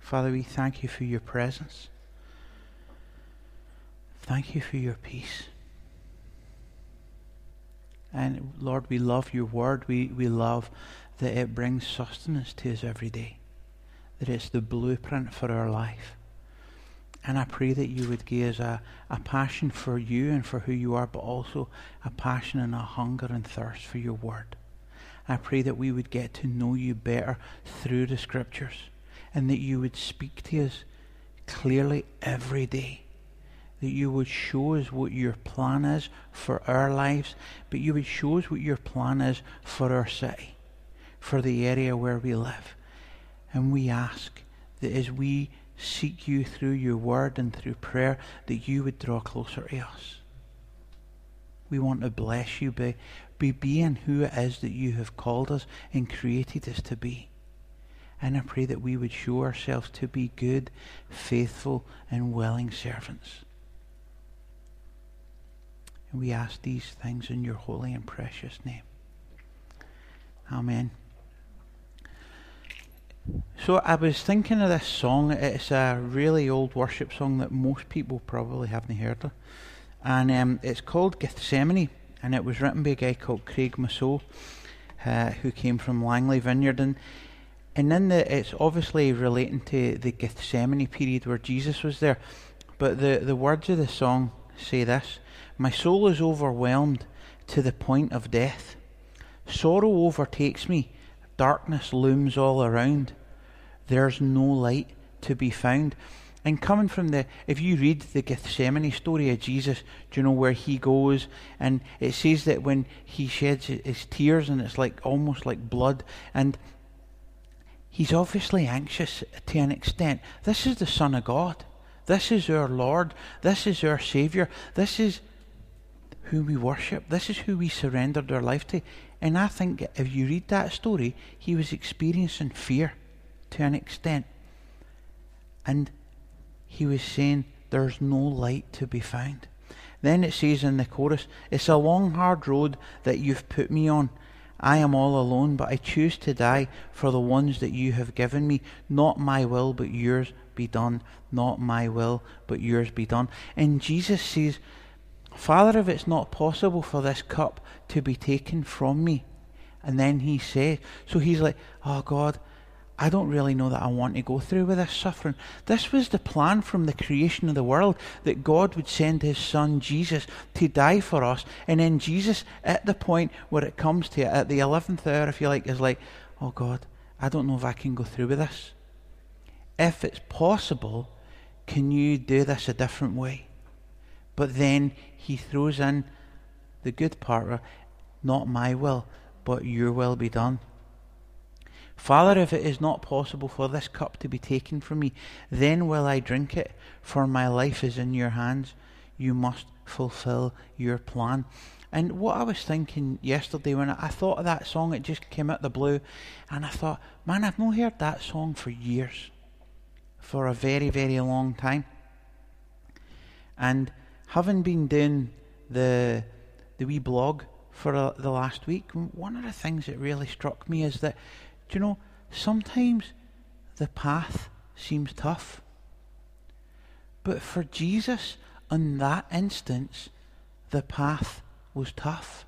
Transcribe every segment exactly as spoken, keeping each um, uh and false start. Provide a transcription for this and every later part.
Father, we thank you for your presence. Thank you for your peace. And Lord, we love your word. We, we love that it brings sustenance to us every day. That it's the blueprint for our life. And I pray that you would give us a, a passion for you and for who you are, but also a passion and a hunger and thirst for your word. I pray that we would get to know you better through the scriptures, and that you would speak to us clearly every day. That you would show us what your plan is for our lives, but you would show us what your plan is for our city, for the area where we live. And we ask that as we seek you through your word and through prayer, that you would draw closer to us. We want to bless you by, by being who it is that you have called us and created us to be. And I pray that we would show ourselves to be good, faithful, and willing servants. And we ask these things in your holy and precious name. Amen. So I was thinking of this song. It's a really old worship song that most people probably haven't heard of. And um, it's called Gethsemane. And it was written by a guy called Craig Massot, uh, who came from Langley Vineyard. And, and in the, it's obviously relating to the Gethsemane period where Jesus was there. But the, the words of the song say this: "My soul is overwhelmed to the point of death. Sorrow overtakes me. Darkness looms all around. There's no light to be found." And coming from the, if you read the Gethsemane story of Jesus, do you know where he goes? And it says that when he sheds his tears, and it's like almost like blood, and he's obviously anxious to an extent. This is the Son of God. This is our Lord. This is our Saviour. This is who we worship. This is who we surrendered our life to. And I think if you read that story, he was experiencing fear to an extent. And he was saying, there's no light to be found. Then it says in the chorus, "It's a long hard road that you've put me on. I am all alone, but I choose to die for the ones that you have given me. Not my will, but yours be done. Not my will, but yours be done." And Jesus says, "Father, if it's not possible for this cup to be taken from me." And then he says, so he's like, "Oh God, I don't really know that I want to go through with this suffering." This was the plan from the creation of the world, that God would send his son Jesus to die for us. And then Jesus, at the point where it comes to it, at the eleventh hour, if you like, is like, "Oh God, I don't know if I can go through with this. If it's possible, can you do this a different way?" But then he throws in the good part of, "Not my will, but your will be done. Father, if it is not possible for this cup to be taken from me, then will I drink it, for my life is in your hands. You must fulfill your plan." And what I was thinking yesterday when I thought of that song, it just came out the blue, and I thought, man, I've not heard that song for years, for a very, very long time. And having been doing the the wee blog for uh, the last week, one of the things that really struck me is that, do you know, sometimes the path seems tough. But for Jesus, in that instance, the path was tough.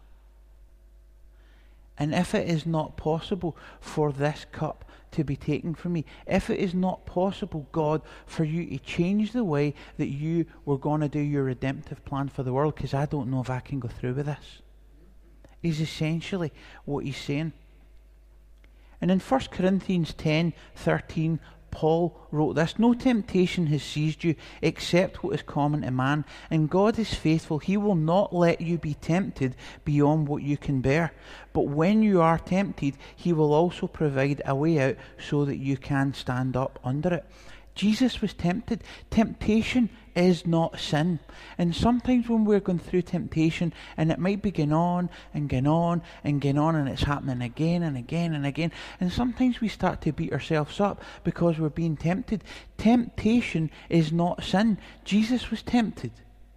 And if it is not possible for this cup to be taken from me, if it is not possible, God, for you to change the way that you were going to do your redemptive plan for the world, because I don't know if I can go through with this, is essentially what he's saying. And in First Corinthians ten thirteen, Paul wrote this: "No temptation has seized you except what is common to man, and God is faithful. He will not let you be tempted beyond what you can bear. But when you are tempted, he will also provide a way out so that you can stand up under it." Jesus was tempted. Temptation is not sin. And sometimes when we're going through temptation, and it might be going on and going on and going on, and it's happening again and again and again, and sometimes we start to beat ourselves up because we're being tempted. Temptation is not sin. Jesus was tempted.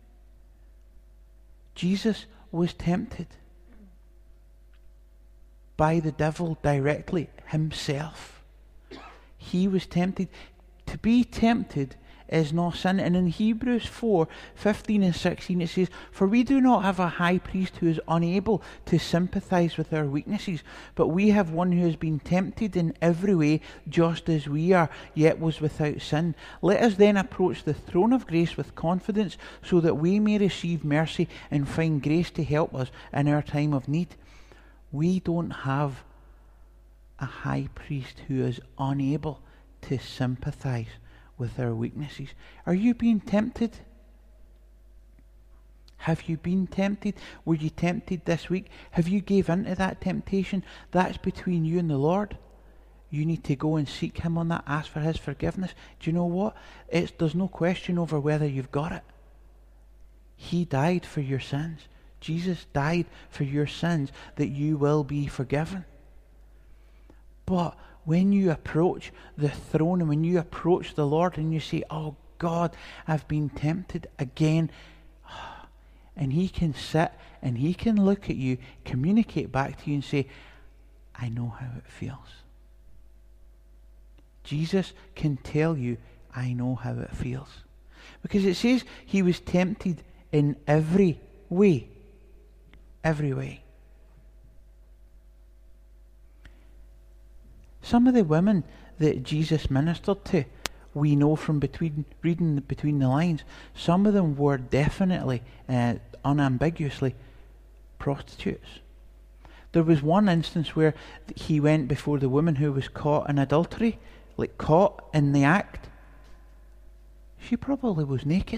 Jesus was tempted by the devil directly himself. He was tempted To be tempted is not sin. And in Hebrews four, fifteen and sixteen it says, "For we do not have a high priest who is unable to sympathize with our weaknesses, but we have one who has been tempted in every way, just as we are, yet was without sin. Let us then approach the throne of grace with confidence, so that we may receive mercy and find grace to help us in our time of need." We don't have a high priest who is unable to sympathize with our weaknesses. Are you being tempted? Have you been tempted? Were you tempted this week? Have you gave in to that temptation? That's between you and the Lord. You need to go and seek Him on that. Ask for His forgiveness. Do you know what? It's, there's no question over whether you've got it. He died for your sins. Jesus died for your sins, that you will be forgiven. But when you approach the throne and when you approach the Lord and you say, "Oh God, I've been tempted again," and He can sit and He can look at you, communicate back to you and say, "I know how it feels." Jesus can tell you, "I know how it feels." Because it says He was tempted in every way. Every way. Some of the women that Jesus ministered to, we know from between reading between the lines, some of them were definitely, uh, unambiguously prostitutes. There was one instance where He went before the woman who was caught in adultery, like caught in the act. She probably was naked.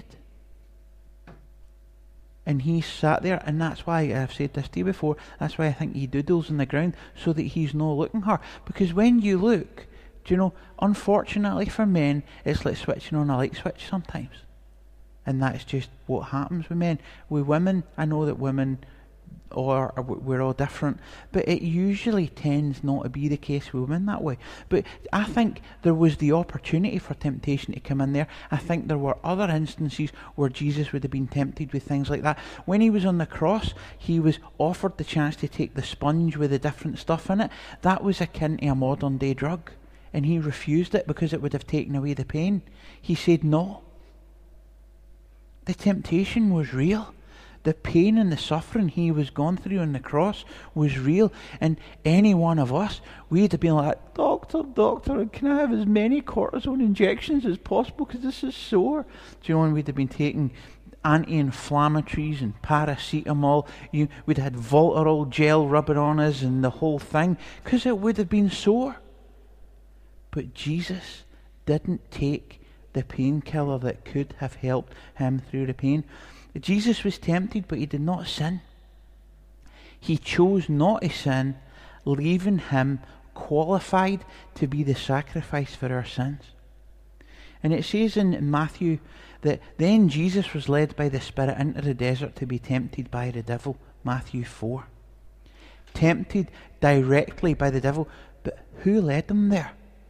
And He sat there, and that's why I've said this to you before, that's why I think He doodles in the ground, so that He's no looking her. Because when you look, do you know, unfortunately for men, it's like switching on a light switch sometimes. And that's just what happens with men. With women, I know that women or, or we're all different, but it usually tends not to be the case with women that way. But I think there was the opportunity for temptation to come in there. I think there were other instances where Jesus would have been tempted with things like that. When He was on the cross, He was offered the chance to take the sponge with the different stuff in it. That was akin to a modern day drug, and He refused it because it would have taken away the pain. He said no. The temptation was real. The pain and the suffering He was gone through on the cross was real. And any one of us, we'd have been like, "Doctor, doctor, can I have as many cortisone injections as possible because this is sore?" Do you know, and we'd have been taking anti-inflammatories and paracetamol. You, we'd have had Voltarol gel rubbing on us and the whole thing because it would have been sore. But Jesus didn't take the painkiller that could have helped Him through the pain. Jesus was tempted, but He did not sin. He chose not to sin, leaving Him qualified to be the sacrifice for our sins. And it says in Matthew that then Jesus was led by the Spirit into the desert to be tempted by the devil. Matthew four. Tempted directly by the devil. But who led Him there?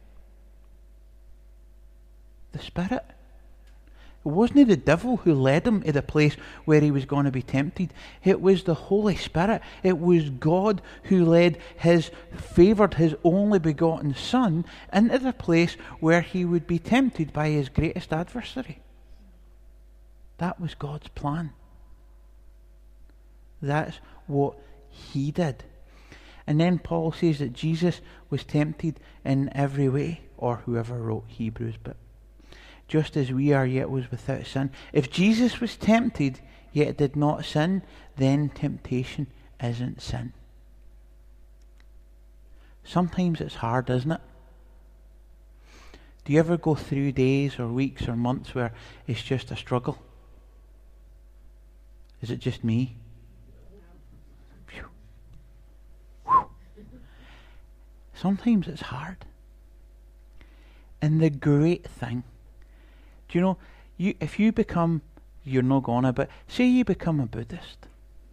The Spirit. It wasn't the devil who led Him to the place where He was going to be tempted. It was the Holy Spirit. It was God who led His, favoured His only begotten Son into the place where He would be tempted by His greatest adversary. That was God's plan. That's what He did. And then Paul says that Jesus was tempted in every way, or whoever wrote Hebrews, but just as we are, yet was without sin. If Jesus was tempted, yet did not sin, then temptation isn't sin. Sometimes it's hard, isn't it? Do you ever go through days or weeks or months where it's just a struggle? Is it just me? Phew. Whew. Sometimes it's hard. And the great thing, do you know, you if you become, you're not gonna, but say you become a Buddhist.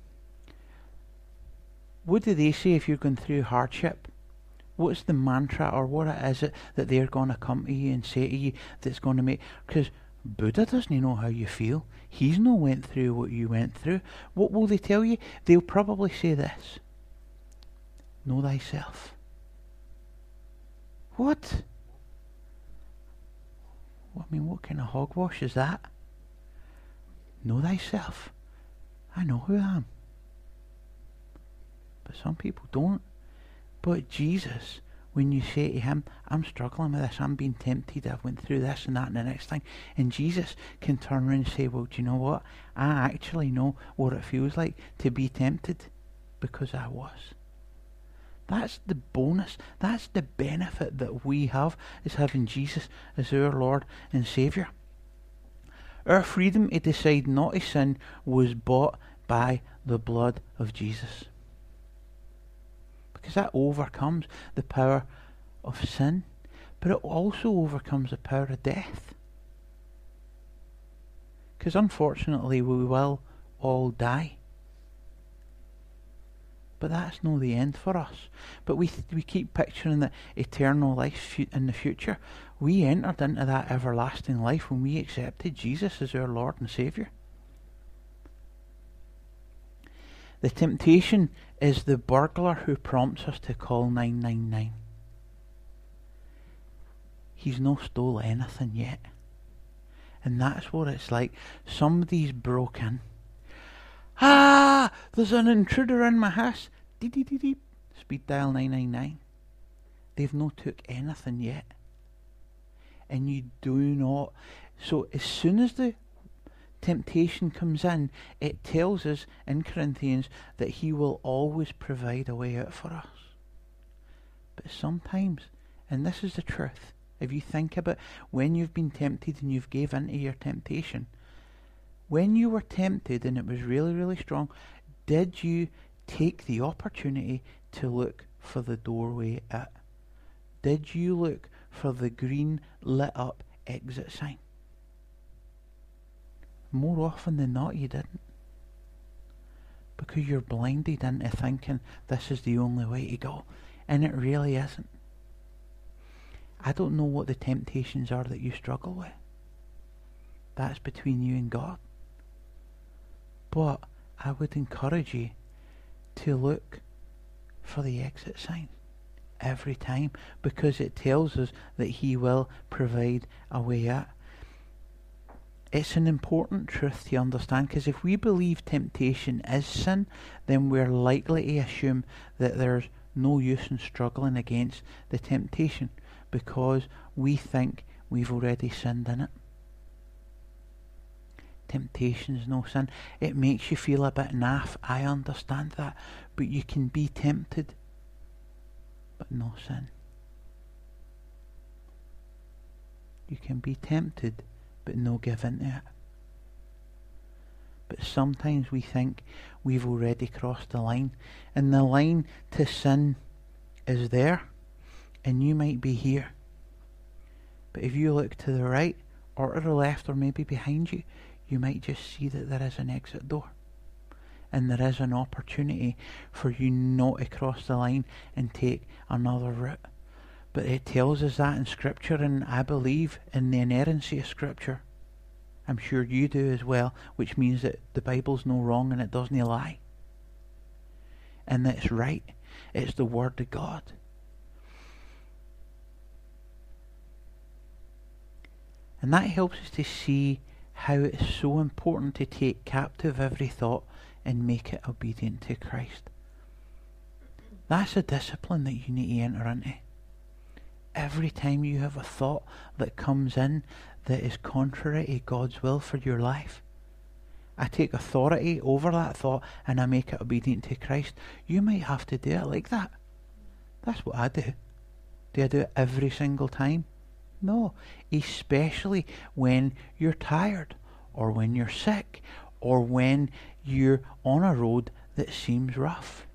What do they say if you're going through hardship? What's the mantra, or what is it that they're going to come to you and say to you that's going to make... Because Buddha doesn't know how you feel. He's not went through what you went through. What will they tell you? They'll probably say this: know thyself. What? mean, what kind of hogwash is that? Know thyself. I know who I am. But some people don't. But Jesus, when you say to him, I'm struggling with this, I'm being tempted, I've went through this and that and the next thing, and Jesus can turn around and say, well, do you know what? I actually know what it feels like to be tempted because I was. That's the bonus, that's the benefit that we have, is having Jesus as our Lord and Saviour. Our freedom to decide not to sin was bought by the blood of Jesus. Because that overcomes the power of sin, but it also overcomes the power of death. Because unfortunately we will all die. But that's not the end for us. But we th- we keep picturing the eternal life fu- in the future. We entered into that everlasting life when we accepted Jesus as our Lord and Saviour. The temptation is the burglar who prompts us to call nine nine nine. He's not stole anything yet. And that's what it's like. Somebody's broke in. Ah! There's an intruder in my house. Dee dee dee dee. Speed dial nine nine nine. They've not took anything yet. And you do not. So as soon as the temptation comes in, it tells us in Corinthians that he will always provide a way out for us. But sometimes, and this is the truth, if you think about when you've been tempted and you've gave in to your temptation, when you were tempted and it was really, really strong, did you take the opportunity to look for the doorway out? Did you look for the green lit up exit sign? More often than not, you didn't. Because you're blinded into thinking this is the only way to go. And it really isn't. I don't know what the temptations are that you struggle with. That's between you and God. But I would encourage you to look for the exit sign every time, because it tells us that he will provide a way out. It's an important truth to understand, because if we believe temptation is sin, then we're likely to assume that there's no use in struggling against the temptation, because we think we've already sinned in it. Temptation is no sin. It makes you feel a bit naff, I understand that, but you can be tempted, but no sin. You can be tempted, but no give in to it. But sometimes we think we've already crossed the line, and the line to sin is there, and you might be here. But if you look to the right, or to the left, or maybe behind you, you might just see that there is an exit door. And there is an opportunity for you not to cross the line and take another route. But it tells us that in Scripture, and I believe in the inerrancy of Scripture. I'm sure you do as well, which means that the Bible's no wrong and it doesn't lie. And that it's right. It's the Word of God. And that helps us to see how it is so important to take captive every thought and make it obedient to Christ. That's a discipline that you need to enter into. Every time you have a thought that comes in that is contrary to God's will for your life, I take authority over that thought and I make it obedient to Christ. You might have to do it like that. That's what I do. Do I do it every single time? No. Especially when you're tired, or when you're sick, or when you're on a road that seems rough.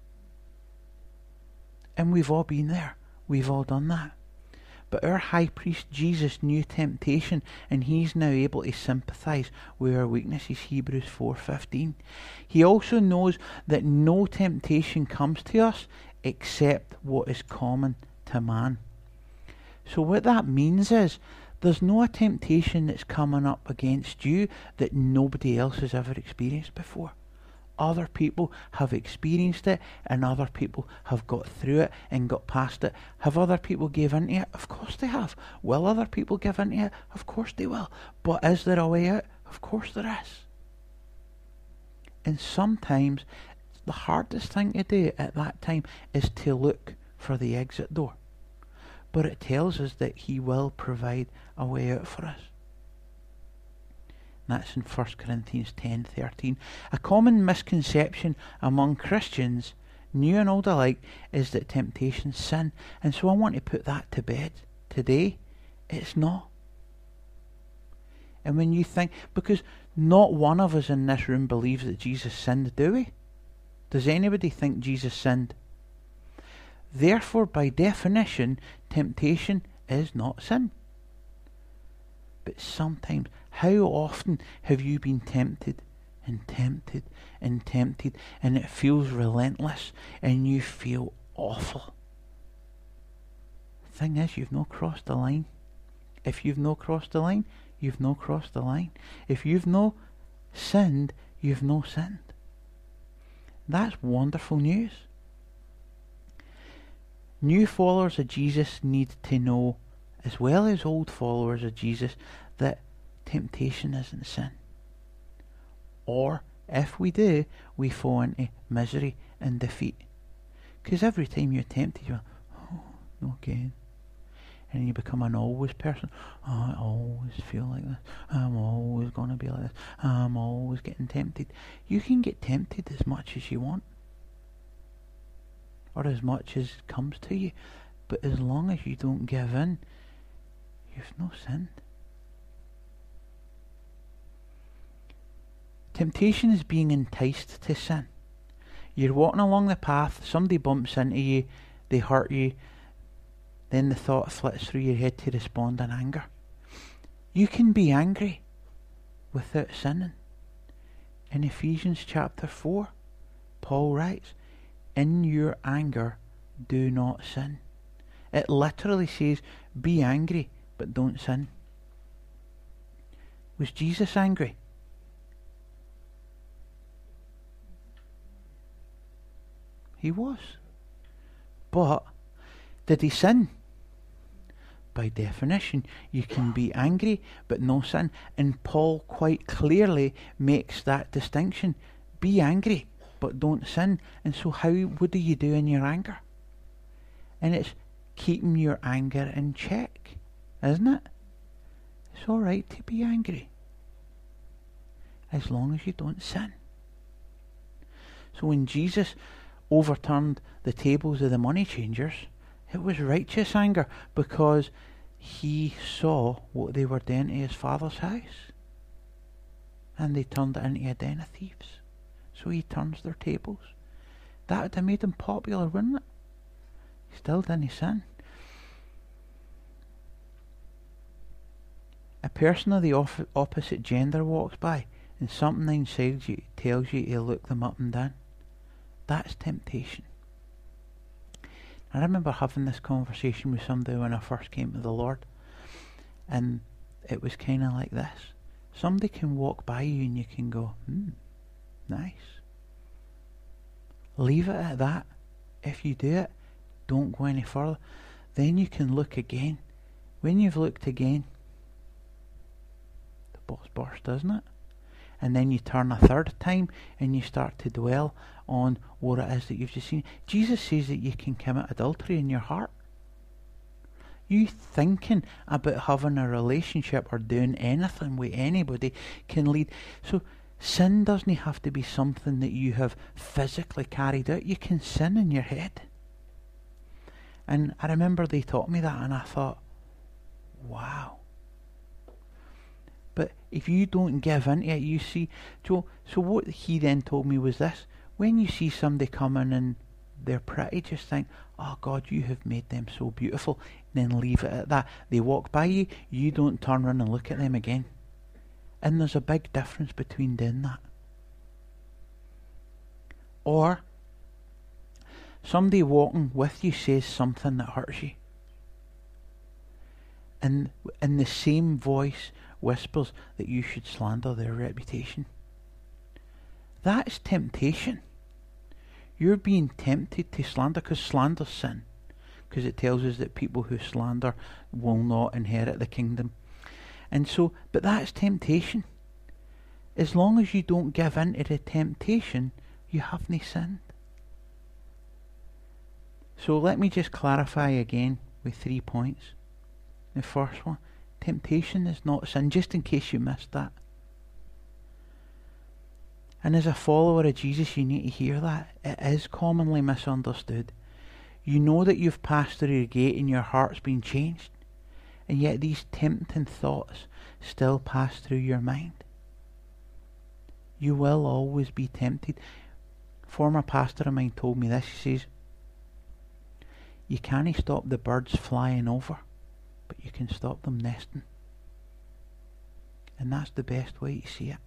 And we've all been there. We've all done that. But our high priest Jesus knew temptation, and he's now able to sympathise with our weaknesses. Hebrews four fifteen. He also knows that no temptation comes to us except what is common to man. So what that means is, there's no a temptation that's coming up against you that nobody else has ever experienced before. other people have experienced it and other people have got through it and got past it. Have other people gave into it? Of course they have. Will other people give into it? Of course they will. But is there a way out? Of course there is. And sometimes the hardest thing to do at that time is to look for the exit door. But it tells us that he will provide a way out for us. That's in First Corinthians ten thirteen. A common misconception among Christians, new and old alike, is that temptation's sin. And so I want to put that to bed today. It's not. And when you think, because not one of us in this room believes that Jesus sinned, do we? Does anybody think Jesus sinned? Therefore, by definition, temptation is not sin. But sometimes, how often have you been tempted and tempted and tempted and it feels relentless and you feel awful? Thing is, you've not crossed the line. If you've not crossed the line, you've not crossed the line. If you've not sinned, you've not sinned. That's wonderful news. New followers of Jesus need to know, as well as old followers of Jesus, that temptation isn't sin. Or, if we do, we fall into misery and defeat. Because every time you're tempted, you're like, oh, no again. And you become an always person. Oh, I always feel like this. I'm always going to be like this. I'm always getting tempted. You can get tempted as much as you want. Or as much as comes to you. But as long as you don't give in, you've no sinned. Temptation is being enticed to sin. You're walking along the path, somebody bumps into you, they hurt you, then the thought flits through your head to respond in anger. You can be angry without sinning. In Ephesians chapter four, Paul writes, in your anger, do not sin. It literally says, be angry, but don't sin. Was Jesus angry? He was. But did he sin? By definition, you can be angry but no sin. And Paul quite clearly makes that distinction. Be angry but don't sin. And so how, what do you do in your anger? And it's keeping your anger in check, isn't it? It's alright to be angry, as long as you don't sin. So when Jesus overturned the tables of the money changers, it was righteous anger, because he saw what they were doing to his father's house, and they turned it into a den of thieves. So he turns their tables. That would have made him popular, wouldn't it? He still didn't sin. A person of the off- opposite gender walks by, and something inside you tells you to look them up and down. That's temptation. I remember having this conversation with somebody when I first came to the Lord, and it was kind of like this. Somebody can walk by you and you can go, hmm, nice. Leave it at that. If you do it, don't go any further. Then you can look again. When you've looked again, the bubbles burst, doesn't it? And then you turn a third time and you start to dwell on what it is that you've just seen. Jesus says that you can commit adultery in your heart. You thinking about having a relationship or doing anything with anybody can lead. So sin doesn't have to be something that you have physically carried out. You can sin in your head. And I remember they taught me that and I thought, wow. But if you don't give into it, you see. So, so what he then told me was this. When you see somebody coming and they're pretty, just think, oh God, you have made them so beautiful. And then leave it at that. They walk by you, you don't turn around and look at them again. And there's a big difference between doing that. Or somebody walking with you says something that hurts you. And in the same voice whispers that you should slander their reputation. That's temptation. You're being tempted to slander, because slander's sin. Because it tells us that people who slander will not inherit the kingdom. And so, but that's temptation. As long as you don't give in to the temptation, you haven't sinned. So let me just clarify again with three points. The first one, temptation is not sin, just in case you missed that. And as a follower of Jesus, you need to hear that. It is commonly misunderstood. You know that you've passed through the gate and your heart's been changed, and yet these tempting thoughts still pass through your mind. You will always be tempted. A former pastor of mine told me this. He says, you can't stop the birds flying over, but you can stop them nesting. And that's the best way to see it.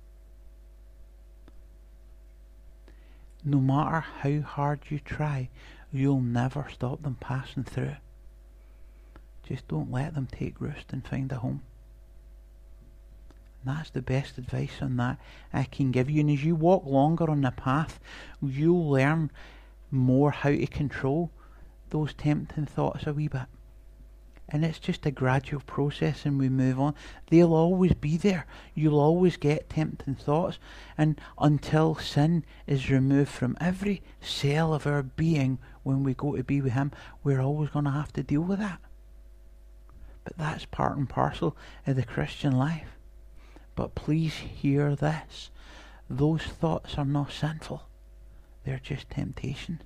No matter how hard you try, you'll never stop them passing through. Just don't let them take roost and find a home. And that's the best advice on that I can give you. And as you walk longer on the path, you'll learn more how to control those tempting thoughts a wee bit. And it's just a gradual process, and we move on. They'll always be there. You'll always get tempting thoughts. And until sin is removed from every cell of our being when we go to be with Him, we're always going to have to deal with that. But that's part and parcel of the Christian life. But please hear this. Those thoughts are not sinful. They're just temptation.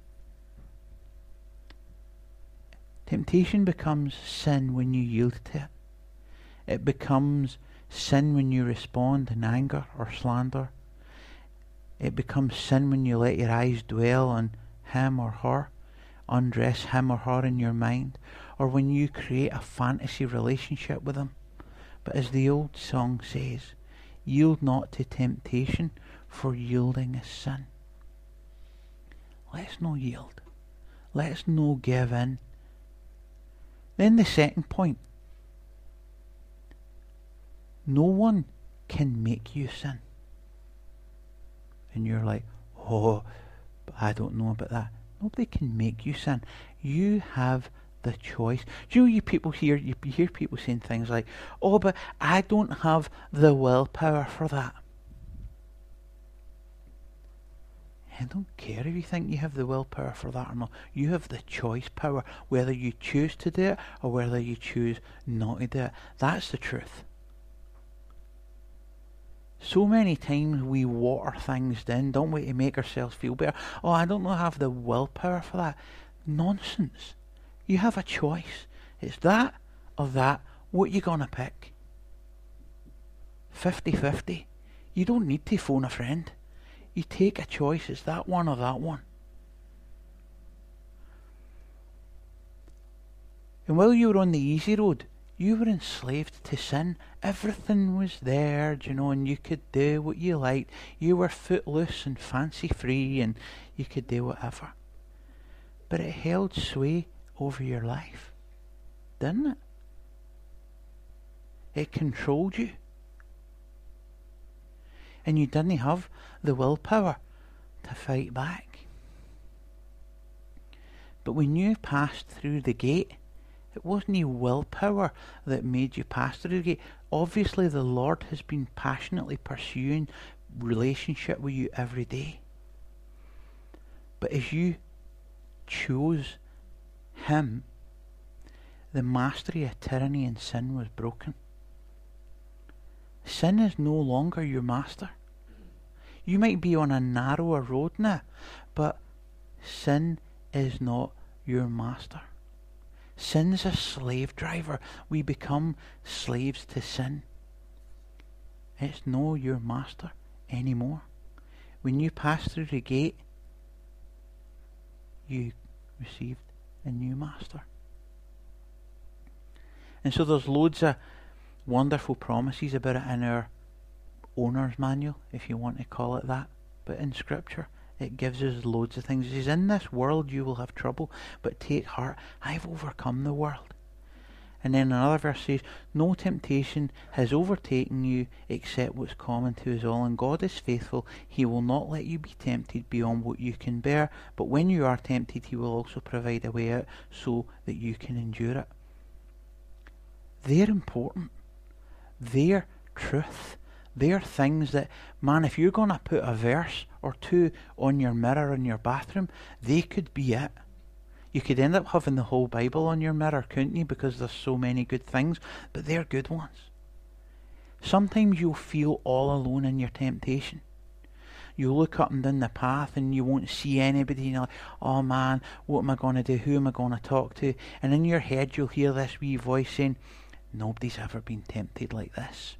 Temptation becomes sin when you yield to it. It becomes sin when you respond in anger or slander. It becomes sin when you let your eyes dwell on him or her, undress him or her in your mind, or when you create a fantasy relationship with them. But as the old song says, yield not to temptation, for yielding is sin. Let's no yield. Let's no give in. Then the second point. No one can make you sin. And you're like, oh, I don't know about that. Nobody can make you sin. You have the choice. Do you know, you people hear, you hear people saying things like, oh, but I don't have the willpower for that. I don't care if you think you have the willpower for that or not. You have the choice power, whether you choose to do it or whether you choose not to do it. That's the truth. So many times we water things down, don't we, to make ourselves feel better. Oh, I don't know, have the willpower for that. Nonsense. You have a choice. It's that or that. What you gonna pick? fifty-fifty. You don't need to phone a friend. You take a choice. It's that one or that one. And while you were on the easy road, you were enslaved to sin. Everything was there, you know, and you could do what you liked. You were footloose and fancy free, and you could do whatever. But it held sway over your life, didn't it? It controlled you. And you didn't have the willpower to fight back. But when you passed through the gate, it wasn't your willpower that made you pass through the gate. Obviously, the Lord has been passionately pursuing relationship with you every day. But as you chose Him, the mastery of tyranny and sin was broken. Sin is no longer your master. You might be on a narrower road now, but sin is not your master. Sin's a slave driver. We become slaves to sin. It's no your master anymore. When you pass through the gate, you received a new master. And so there's loads of wonderful promises about it in our owner's manual, if you want to call it that. But in Scripture, it gives us loads of things. It says, in this world you will have trouble, but take heart, I've overcome the world. And then another verse says, no temptation has overtaken you except what's common to us all, and God is faithful. He will not let you be tempted beyond what you can bear, but when you are tempted, he will also provide a way out so that you can endure it. They're important. They're truth. They're things that, man, if you're going to put a verse or two on your mirror in your bathroom, they could be it. You could end up having the whole Bible on your mirror, couldn't you? Because there's so many good things, but they're good ones. Sometimes you'll feel all alone in your temptation. You look up and down the path and you won't see anybody, and you're like, oh man, what am I going to do? Who am I going to talk to? And in your head you'll hear this wee voice saying, nobody's ever been tempted like this.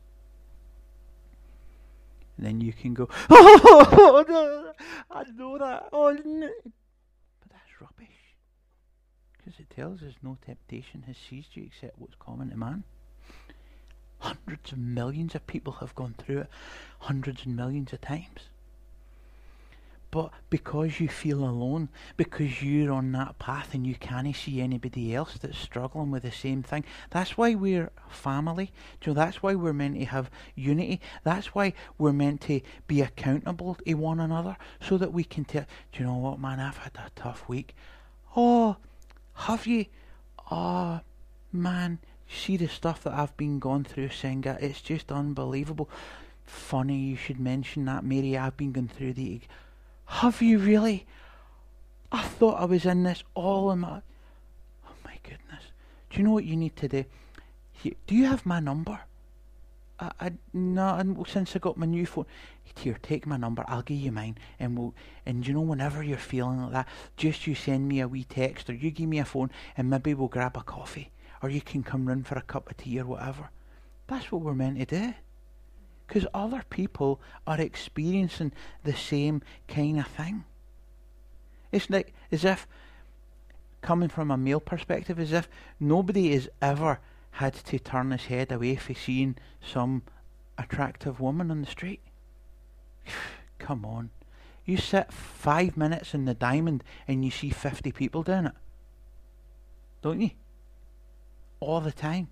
And then you can go, oh, I know that. Oh, no. But that's rubbish. Because it tells us no temptation has seized you except what's common to man. Hundreds of millions of people have gone through it hundreds and millions of times. But because you feel alone, because you're on that path and you can't see anybody else that's struggling with the same thing, that's why we're family. Do you know, that's why we're meant to have unity. That's why we're meant to be accountable to one another, so that we can tell, do you know what, man, I've had a tough week. Oh, have you? Oh, man, see the stuff that I've been going through, Senga. It's just unbelievable. Funny you should mention that, Mary. I've been going through the... Have you really? I thought I was in this all in my... Oh my goodness. Do you know what you need to do? Do you have my number? I, I no, since I got my new phone. Here, take my number. I'll give you mine, and we'll. And you know, whenever you're feeling like that, just you send me a wee text, or you give me a phone, and maybe we'll grab a coffee, or you can come round for a cup of tea or whatever. That's what we're meant to do, because other people are experiencing the same kind of thing. It's like as if, coming from a male perspective, as if nobody has ever had to turn his head away for seeing some attractive woman on the street. Come on. You sit five minutes in the Diamond and you see fifty people doing it. Don't you? All the time.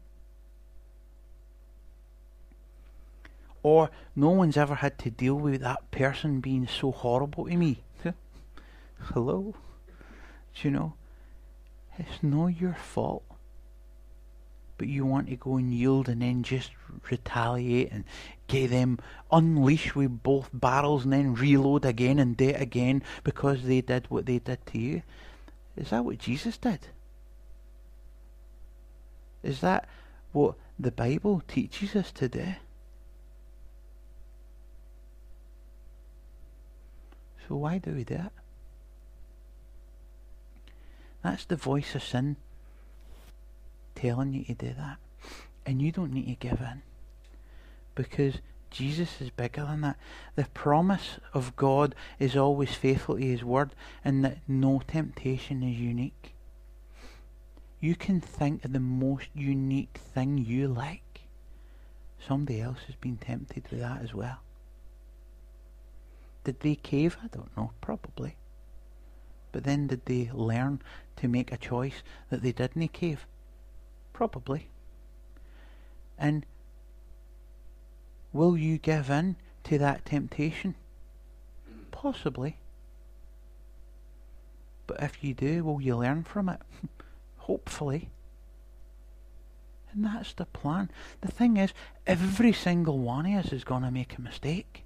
Or no one's ever had to deal with that person being so horrible to me. Hello? Do you know? It's not your fault. But you want to go and yield and then just retaliate and get them unleash with both barrels and then reload again and do it again because they did what they did to you. Is that what Jesus did? Is that what the Bible teaches us to do? So why do we do it? That's the voice of sin telling you to do that. And you don't need to give in, because Jesus is bigger than that. The promise of God is always faithful to his word, and that no temptation is unique. You can think of the most unique thing you like. Somebody else has been tempted with that as well. Did they cave? I don't know, probably. But then did they learn to make a choice that they didn't cave? Probably. And will you give in to that temptation? Possibly. But if you do, will you learn from it? Hopefully. And that's the plan. The thing is, every single one of us is going to make a mistake.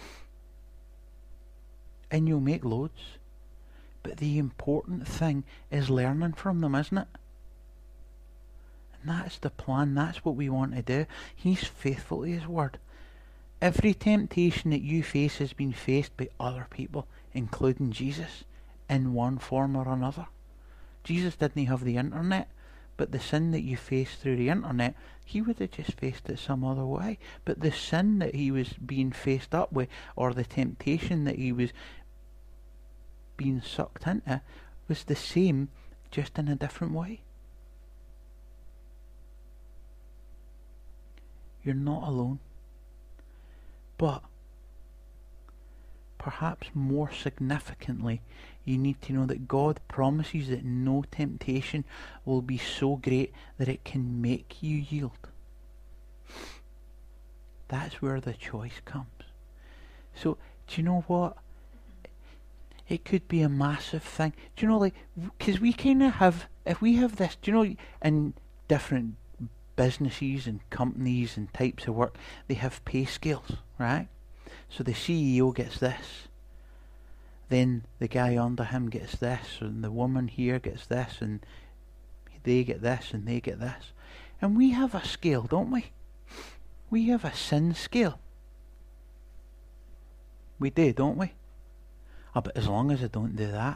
And you'll make loads. But the important thing is learning from them, isn't it? And that's the plan. That's what we want to do. He's faithful to his word. Every temptation that you face has been faced by other people, including Jesus, in one form or another. Jesus didn't have the internet, but the sin that you face through the internet, he would have just faced it some other way. But the sin that he was being faced up with, or the temptation that he was being sucked into, was the same, just in a different way. You're not alone. But perhaps more significantly, you need to know that God promises that no temptation will be so great that it can make you yield. That's where the choice comes. So, do you know what? It could be a massive thing. Do you know, like, because we kind of have, if we have this, do you know, in different businesses and companies and types of work, they have pay scales, right? So the C E O gets this, then the guy under him gets this, and the woman here gets this, and they get this, and they get this. And we have a scale, don't we? We have a sin scale. We do, don't we? Oh, but as long as I don't do that,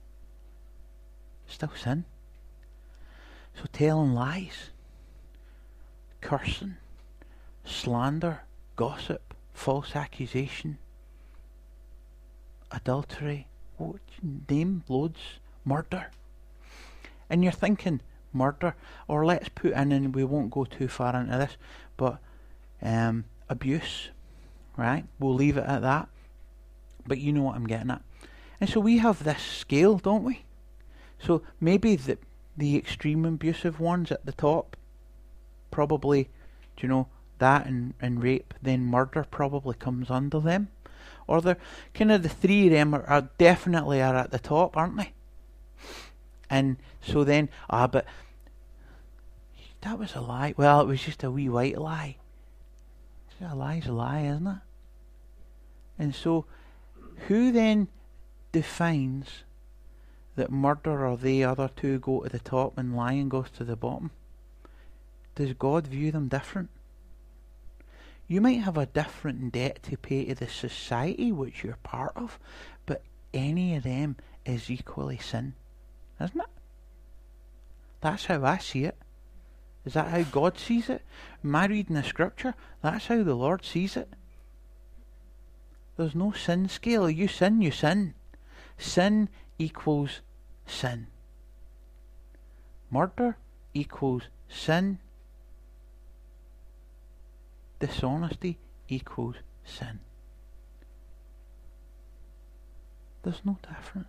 still sin. So telling lies, cursing, slander, gossip, false accusation, adultery, what name, loads, murder. And you're thinking, murder, or let's put in, and we won't go too far into this, but um, abuse, right? We'll leave it at that. But you know what I'm getting at. And so we have this scale, don't we? So maybe the the extreme abusive ones at the top, probably, do you know, that and, and rape, then murder probably comes under them. Or they're kind of the three of them are, are definitely are at the top, aren't they? And so then, ah, but that was a lie. Well, it was just a wee white lie. A lie's a lie, isn't it? And so, who then defines that murder or the other two go to the top and lying goes to the bottom? Does God view them different? You might have a different debt to pay to the society which you're part of, but any of them is equally sin, isn't it? That's how I see it. Is that how God sees it? Am I reading the scripture? That's how the Lord sees it. There's no sin scale. You sin, you sin. Sin equals sin. Murder equals sin. Dishonesty equals sin. There's no difference.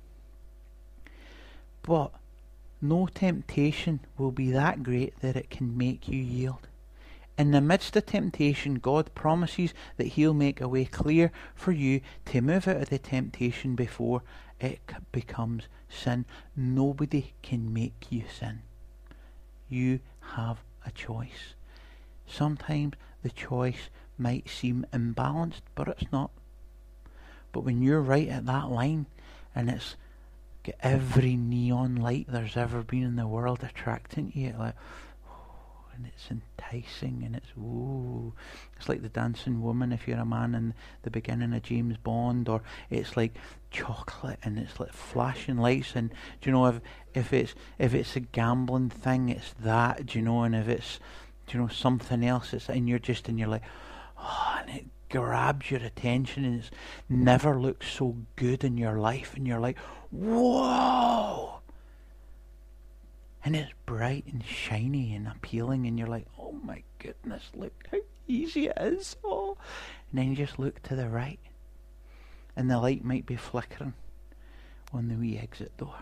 But no temptation will be that great that it can make you yield. In the midst of temptation, God promises that He'll make a way clear for you to move out of the temptation before it becomes sin. Nobody can make you sin. You have a choice. Sometimes the choice might seem imbalanced, but it's not. But when you're right at that line, and it's got every neon light there's ever been in the world attracting to you, like, and it's enticing, and it's ooh, it's like the dancing woman if you're a man in the beginning of James Bond, or it's like chocolate and it's like flashing lights, and do you know, if if it's if it's a gambling thing, it's that, do you know, and if it's, do you know, something else, it's, and you're just, and you're like, oh, and it grabs your attention, and it's never looked so good in your life, and you're like, whoa. And it's bright and shiny and appealing, and you're like, oh my goodness, look how easy it is. Oh. And then you just look to the right, and the light might be flickering on the wee exit door.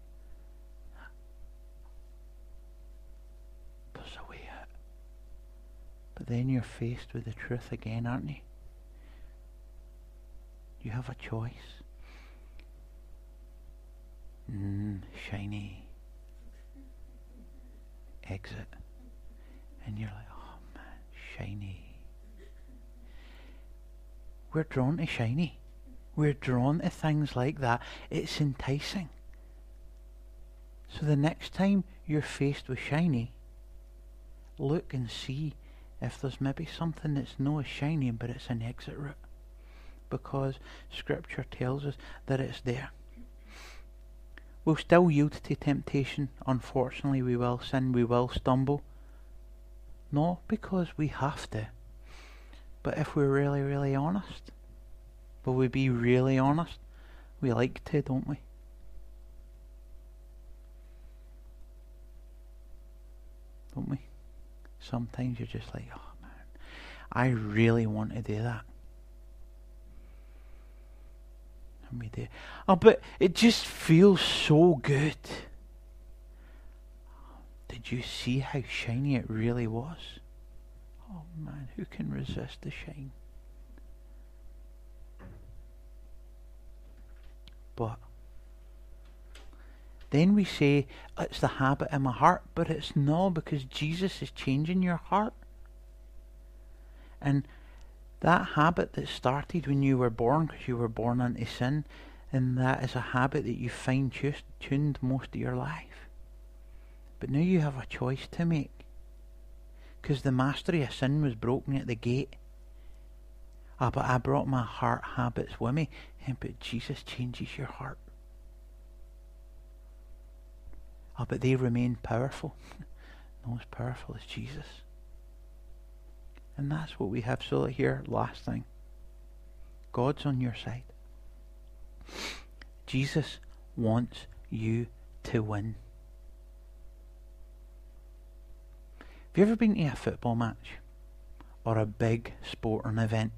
There's a way out. But then you're faced with the truth again, aren't you? You have a choice. Mm, shiny. Exit, and you're like, oh man, shiny. We're drawn to shiny. We're drawn to things like that. It's enticing. So the next time you're faced with shiny, look and see if there's maybe something that's not as shiny, but it's an exit route, because Scripture tells us that it's there. We'll still yield to temptation. Unfortunately, we will sin, we will stumble. Not because we have to, but if we're really, really honest. Will we be really honest? We like to, don't we? Don't we? Sometimes you're just like, oh man, I really want to do that. And we do. Oh, but it just feels so good. Did you see how shiny it really was? Oh man, who can resist the shine? But then we say, it's the habit in my heart, but it's not, because Jesus is changing your heart. And that habit that started when you were born, because you were born into sin, and that is a habit that you fine-tuned most of your life. But now you have a choice to make, because the mastery of sin was broken at the gate. Ah, but I brought my heart habits with me. Yeah, but Jesus changes your heart. Ah, but they remain powerful. Not as powerful as Jesus. And that's what we have. So here, last thing. God's on your side. Jesus wants you to win. Have you ever been to a football match? Or a big sporting event?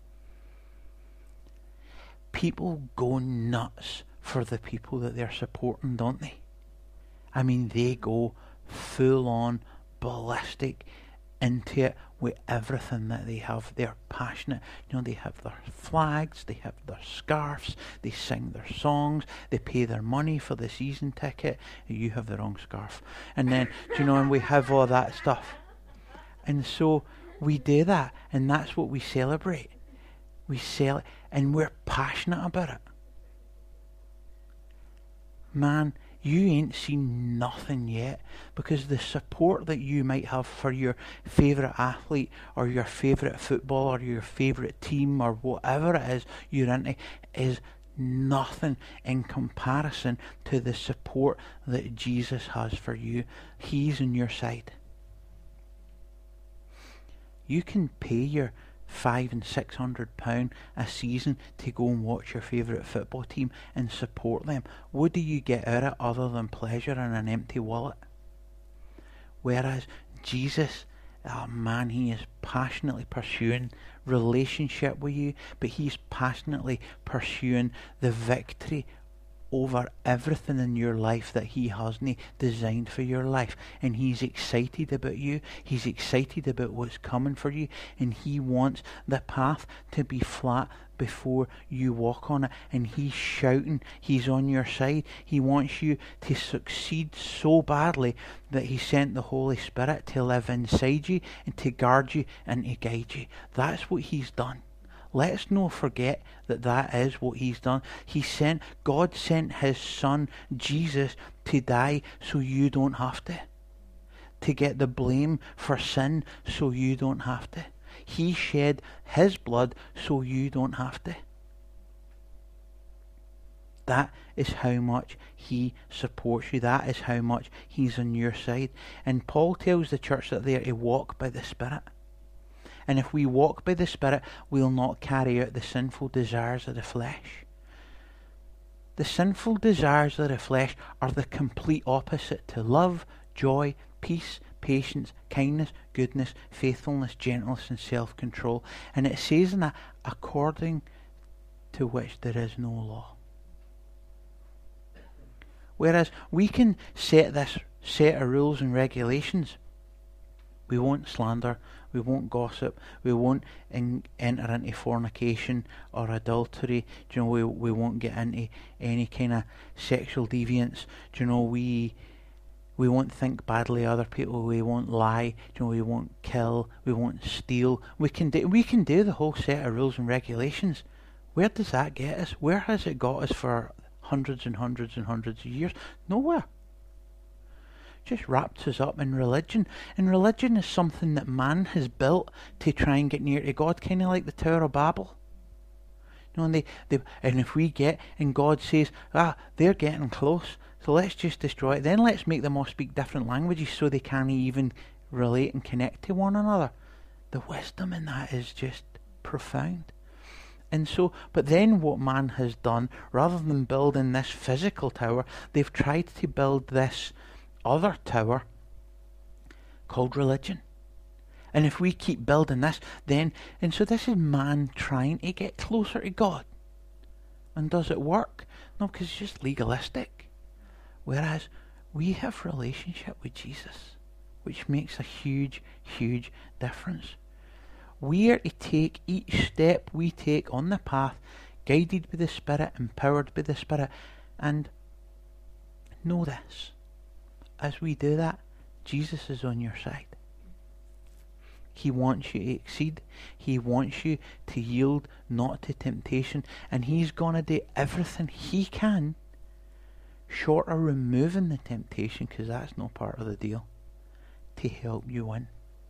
People go nuts for the people that they're supporting, don't they? I mean, they go full on ballistic into it with everything that they have. They're passionate. You know, they have their flags, they have their scarves, they sing their songs, they pay their money for the season ticket. You have the wrong scarf. And then, do you know, and we have all that stuff. And so we do that, and that's what we celebrate. We sell it, and we're passionate about it. Man, you ain't seen nothing yet, because the support that you might have for your favourite athlete or your favourite football or your favourite team or whatever it is you're into is nothing in comparison to the support that Jesus has for you. He's on your side. You can pay your five and six hundred pound a season to go and watch your favourite football team and support them. What do you get out of it other than pleasure and an empty wallet? Whereas Jesus, oh man, he is passionately pursuing relationship with you, but he's passionately pursuing the victory over everything in your life that he hasn't designed for your life. And he's excited about you. He's excited about what's coming for you. And he wants the path to be flat before you walk on it. And he's shouting. He's on your side. He wants you to succeed so badly that he sent the Holy Spirit to live inside you and to guard you and to guide you. That's what he's done. Let's not forget that that is what he's done. He sent, God sent his son, Jesus, to die so you don't have to. To get the blame for sin so you don't have to. He shed his blood so you don't have to. That is how much he supports you. That is how much he's on your side. And Paul tells the church that they are to walk by the Spirit. And if we walk by the Spirit, we'll not carry out the sinful desires of the flesh. The sinful desires of the flesh are the complete opposite to love, joy, peace, patience, kindness, goodness, faithfulness, gentleness, and self-control. And it says in that, according to which there is no law. Whereas we can set this set of rules and regulations. We won't slander, we won't gossip, we won't in, enter into fornication or adultery. Do you know, we we won't get into any kind of sexual deviance. Do you know, we we won't think badly of other people. We won't lie. Do you know, we won't kill. We won't steal. We can do we can do the whole set of rules and regulations. Where does that get us? Where has it got us for hundreds and hundreds and hundreds of years? Nowhere. Just wraps us up in religion. And religion is something that man has built to try and get near to God, kind of like the Tower of Babel. You know, and, they, they, and if we get, and God says, ah, they're getting close, so let's just destroy it. Then let's make them all speak different languages so they can't even relate and connect to one another. The wisdom in that is just profound. And so, but then what man has done, rather than building this physical tower, they've tried to build this other tower called religion. And if we keep building this, then, and so this is man trying to get closer to God. And does it work? No, because it's just legalistic. Whereas we have relationship with Jesus, which makes a huge, huge difference. We are to take each step we take on the path, guided by the Spirit, empowered by the Spirit. And know this, as we do that, Jesus is on your side. He wants you to exceed. He wants you to yield not to temptation. And He's going to do everything He can, short of removing the temptation, because that's not part of the deal, to help you win.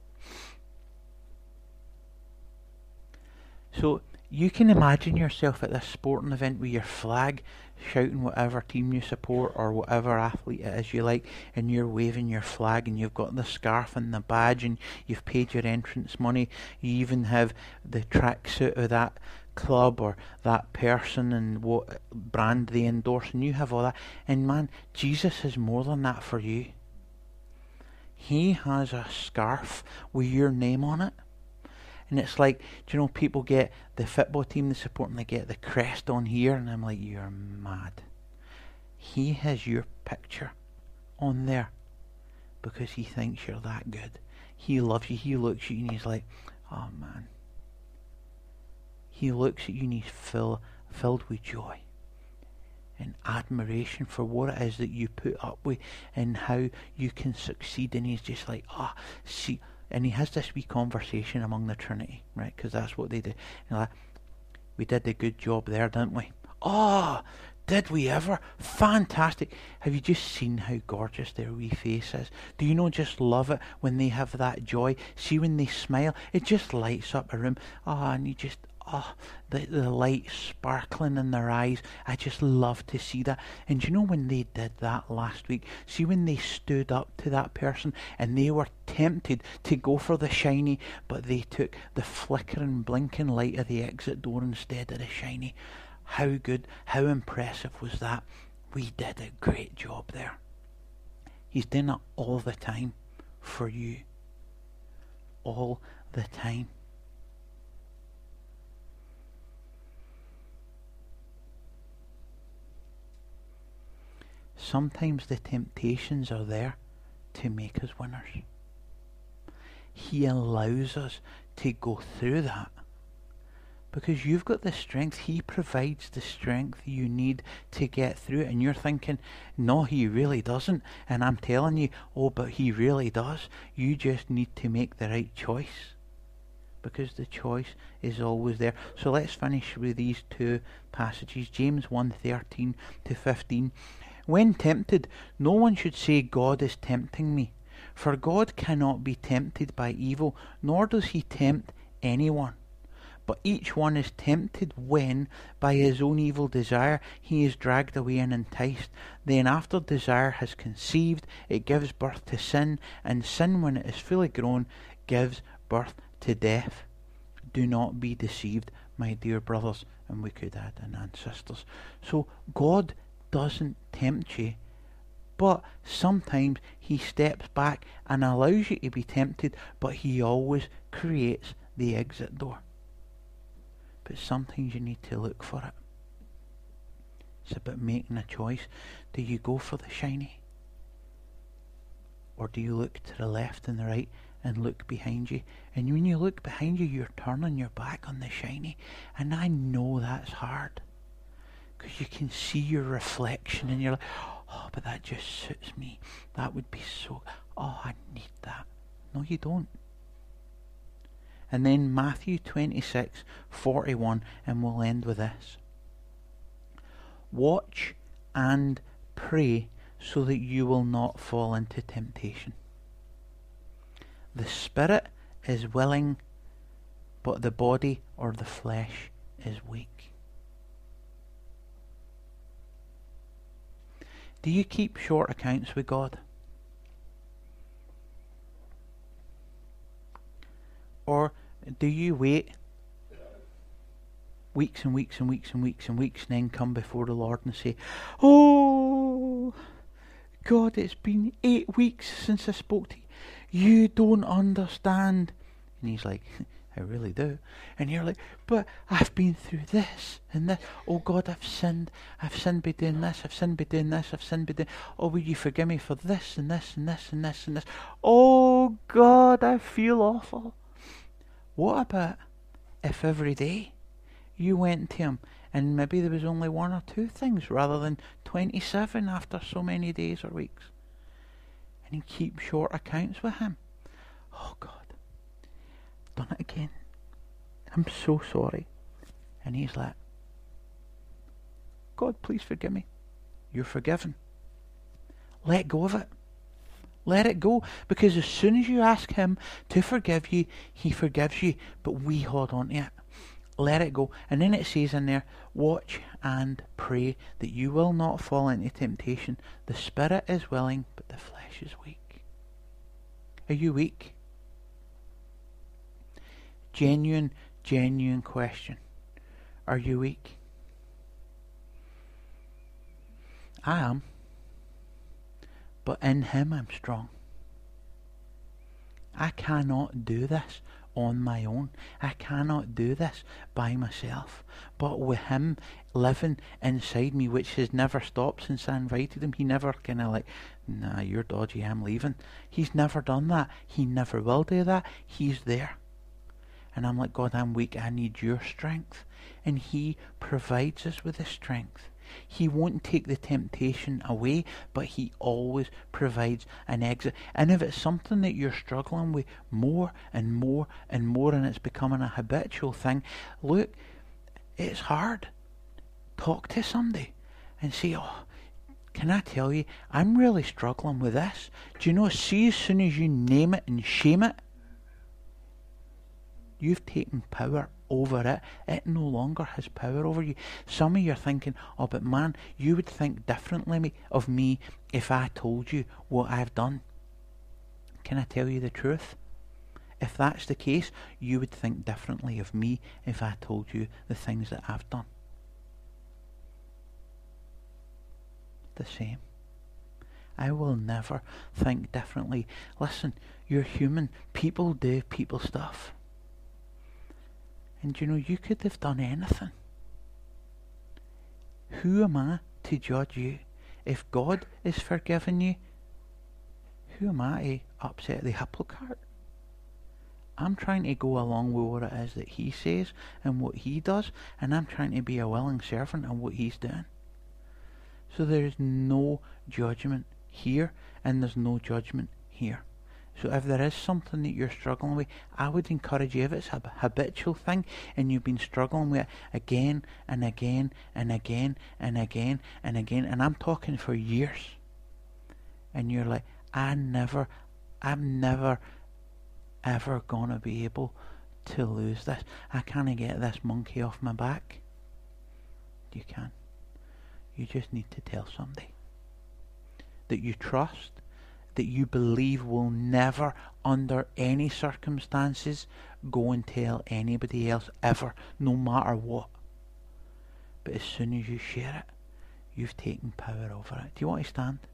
So you can imagine yourself at this sporting event with your flag, shouting whatever team you support or whatever athlete it is you like, and you're waving your flag and you've got the scarf and the badge and you've paid your entrance money. You even have the tracksuit of that club or that person and what brand they endorse, and you have all that. And man, Jesus has more than that for you. He has a scarf with your name on it. And it's like, do you know, people get the football team they support and they get the crest on here, and I'm like, you're mad. He has your picture on there because He thinks you're that good. He loves you. He looks at you and He's like, oh man. He looks at you and He's fill, filled with joy and admiration for what it is that you put up with and how you can succeed. And He's just like, ah, oh, see. And He has this wee conversation among the Trinity, right? Because that's what they do. You know, like, we did a good job there, didn't we? Oh, did we ever? Fantastic. Have you just seen how gorgeous their wee face is? Do you know just love it when they have that joy? See, when they smile, it just lights up a room. Oh, and you just, oh, the, the light sparkling in their eyes. I just love to see that. And you know when they did that last week? See, when they stood up to that person and they were tempted to go for the shiny, but they took the flickering, blinking light of the exit door instead of the shiny. How good, how impressive was that? We did a great job there. He's doing it all the time for you. All the time. Sometimes the temptations are there to make us winners. He allows us to go through that because you've got the strength. He provides the strength you need to get through it. And you're thinking, no, He really doesn't. And I'm telling you, oh, but He really does. You just need to make the right choice because the choice is always there. So let's finish with these two passages. James one thirteen to fifteen. When tempted, no one should say, God is tempting me. For God cannot be tempted by evil, nor does He tempt anyone. But each one is tempted when, by his own evil desire, he is dragged away and enticed. Then after desire has conceived, it gives birth to sin, and sin, when it is fully grown, gives birth to death. Do not be deceived, my dear brothers, and we could add in and sisters. So God doesn't tempt you, but sometimes He steps back and allows you to be tempted, but He always creates the exit door. But sometimes you need to look for it. It's about making a choice. Do you go for the shiny? Or do you look to the left and the right and look behind you? And when you look behind you, you're turning your back on the shiny. And I know that's hard, because you can see your reflection and you're like, oh, but that just suits me. That would be so, oh, I need that. No, you don't. And then Matthew twenty-six forty-one, and we'll end with this. Watch and pray so that you will not fall into temptation. The spirit is willing, but the body or the flesh is weak. Do you keep short accounts with God? Or do you wait weeks and weeks and weeks and weeks and weeks and then come before the Lord and say, oh, God, it's been eight weeks since I spoke to you. You don't understand. And He's like, I really do. And you're like, but I've been through this and this. Oh God, I've sinned. I've sinned by doing this. I've sinned by doing this. I've sinned by doing... Oh, will you forgive me for this and this and this and this and this? Oh God, I feel awful. What about if every day you went to him and maybe there was only one or two things rather than twenty-seven after so many days or weeks? And you keep short accounts with him. Oh God, done it again. I'm so sorry. And he's like, God, please forgive me. You're forgiven. Let go of it. Let it go. Because as soon as you ask him to forgive you, he forgives you. But we hold on to it. Let it go. And then it says in there, watch and pray that you will not fall into temptation. The spirit is willing, but the flesh is weak. Are you weak? Genuine, genuine question. Are you weak? I am. But in him I'm strong. I cannot do this on my own. I cannot do this by myself. But with him living inside me, which has never stopped since I invited him, he never kind of like, nah, you're dodgy, I'm leaving. He's never done that. He never will do that. He's there. And I'm like, God, I'm weak. I need your strength. And he provides us with the strength. He won't take the temptation away, but he always provides an exit. And if it's something that you're struggling with more and more and more, and it's becoming a habitual thing, look, it's hard. Talk to somebody and say, oh, can I tell you, I'm really struggling with this. Do you know, see, as soon as you name it and shame it, you've taken power over it. It no longer has power over you. Some of you are thinking, oh, but man, you would think differently of me if I told you what I've done. Can I tell you the truth? If that's the case, you would think differently of me if I told you the things that I've done. The same. I will never think differently. Listen, you're human. People do people stuff. And you know, you could have done anything. Who am I to judge you? If God is forgiving you, who am I to upset the apple cart? I'm trying to go along with what it is that he says and what he does, and I'm trying to be a willing servant of what he's doing. So there is no judgment here, and there's no judgment here. So if there is something that you're struggling with, I would encourage you, if it's a habitual thing and you've been struggling with it again and again and again and again and again, and I'm talking for years, and you're like, I never, I'm never ever gonna be able to lose this. I can't get this monkey off my back. You can. You just need to tell somebody that you trust, that you believe will never, under any circumstances, go and tell anybody else ever, no matter what. But as soon as you share it, you've taken power over it. Do you want to stand?